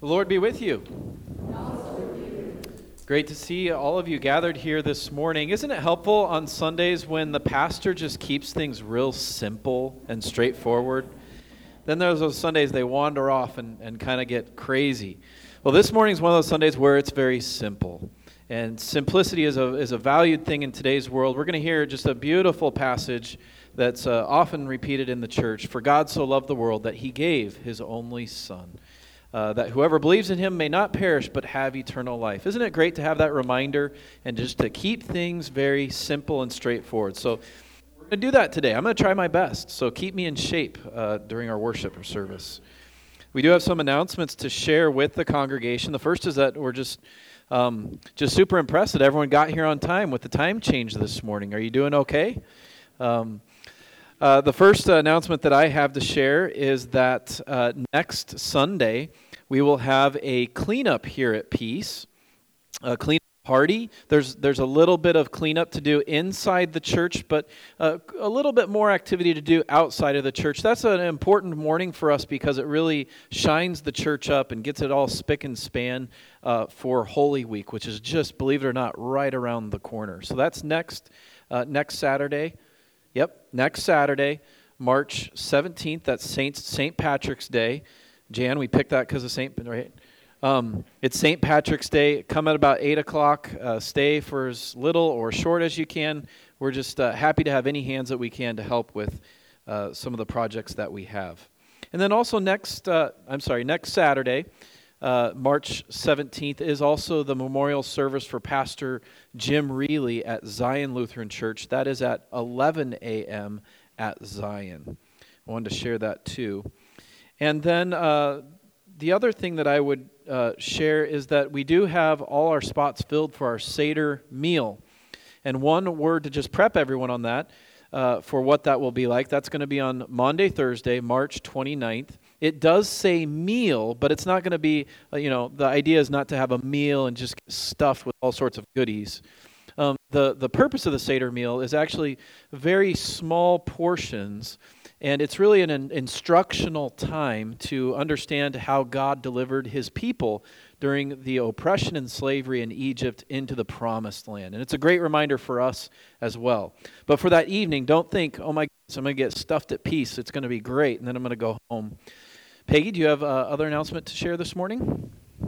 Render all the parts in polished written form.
The Lord be with you. Great to see all of you gathered here this morning. Isn't it helpful on Sundays when the pastor just keeps things real simple and straightforward? Then there's those Sundays they wander off and kind of get crazy. Well, this morning's one of those Sundays where it's very simple. And simplicity is a valued thing in today's world. We're going to hear just a beautiful passage that's often repeated in the church. For God so loved the world that he gave his only Son, that whoever believes in him may not perish but have eternal life. Isn't it great to have that reminder and just to keep things very simple and straightforward? So we're going to do that today. I'm going to try my best, so keep me in shape during our worship or service. We do have some announcements to share with the congregation. The first is that we're just super impressed that everyone got here on time with the time change this morning. Are you doing okay? The first announcement that I have to share is that next Sunday we will have a cleanup here at Peace, a cleanup party. There's a little bit of cleanup to do inside the church, but a little bit more activity to do outside of the church. That's an important morning for us because it really shines the church up and gets it all spick and span for Holy Week, which is just, believe it or not, right around the corner. So that's next Saturday. Yep, next Saturday, March 17th. That's St. Patrick's Day. Jan, we picked that because of right? It's St. Patrick's Day. Come at about 8 o'clock. Stay for as little or short as you can. We're just happy to have any hands that we can to help with some of the projects that we have. And then also next Saturday, March 17th, is also the memorial service for Pastor Jim Reilly at Zion Lutheran Church. That is at 11 a.m. at Zion. I wanted to share that too. And then the other thing that I would share is that we do have all our spots filled for our Seder meal. And one word to just prep everyone on that, for what that will be like. That's going to be on Monday, Thursday, March 29th. It does say meal, but it's not going to be, the idea is not to have a meal and just get stuffed with all sorts of goodies. The purpose of the Seder meal is actually very small portions, and it's really an instructional time to understand how God delivered his people during the oppression and slavery in Egypt into the Promised Land. And it's a great reminder for us as well. But for that evening, don't think, oh my goodness, I'm going to get stuffed at Peace. It's going to be great, and then I'm going to go home. Peggy, do you have other announcement to share this morning?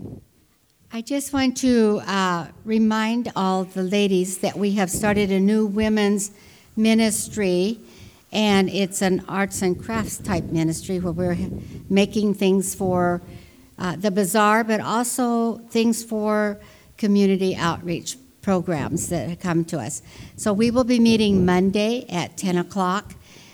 I just want to remind all the ladies that we have started a new women's ministry, and it's an arts and crafts type ministry where we're making things for the bazaar, but also things for community outreach programs that come to us. So we will be meeting Monday at 10 o'clock.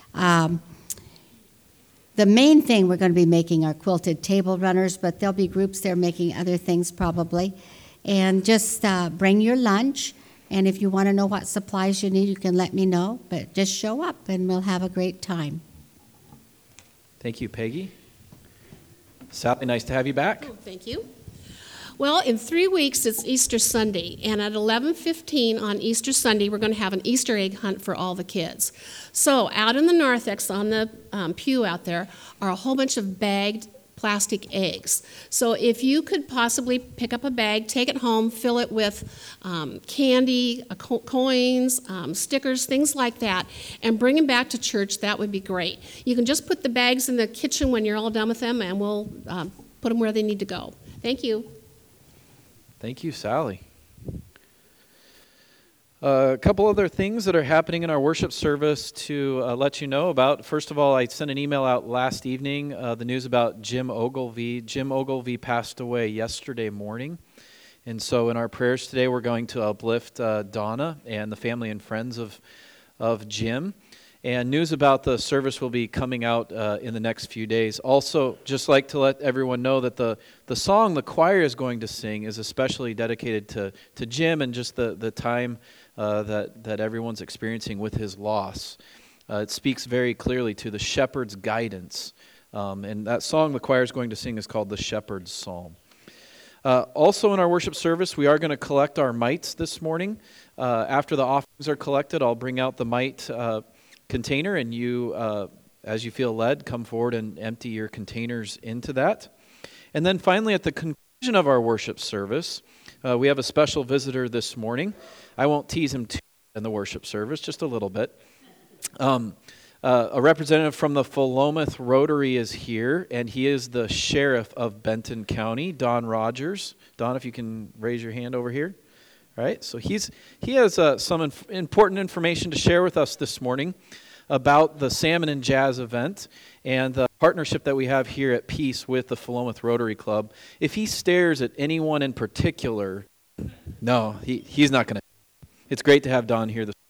The main thing we're going to be making are quilted table runners, but there'll be groups there making other things probably. And just bring your lunch, and if you want to know what supplies you need, you can let me know. But just show up, and we'll have a great time. Thank you, Peggy. Sally, nice to have you back. Oh, thank you. Well, in 3 weeks, it's Easter Sunday, and at 11:15 on Easter Sunday, we're going to have an Easter egg hunt for all the kids. So out in the narthex on the pew out there are a whole bunch of bagged plastic eggs. So if you could possibly pick up a bag, take it home, fill it with candy, coins, stickers, things like that, and bring them back to church, that would be great. You can just put the bags in the kitchen when you're all done with them, and we'll put them where they need to go. Thank you. Thank you, Sally. A couple other things that are happening in our worship service to let you know about. First of all, I sent an email out last evening, the news about Jim Ogilvie. Jim Ogilvie passed away yesterday morning. And so in our prayers today, we're going to uplift Donna and the family and friends of Jim. And news about the service will be coming out in the next few days. Also, just like to let everyone know that the song the choir is going to sing is especially dedicated to Jim and just the time that everyone's experiencing with his loss. It speaks very clearly to the shepherd's guidance. And that song the choir is going to sing is called the Shepherd's Psalm. Also in our worship service, we are going to collect our mites this morning. After the offerings are collected, I'll bring out the mite container, and you, as you feel led, come forward and empty your containers into that. And then finally, at the conclusion of our worship service, we have a special visitor this morning. I won't tease him too much in the worship service, just a little bit. A representative from the Philomath Rotary is here, and he is the sheriff of Benton County, Don Rogers. Don, if you can raise your hand over here. All right, so he has some important information to share with us this morning about the Salmon and Jazz event and the partnership that we have here at Peace with the Philomath Rotary Club. If he stares at anyone in particular, no, he's not going to. It's great to have Don here this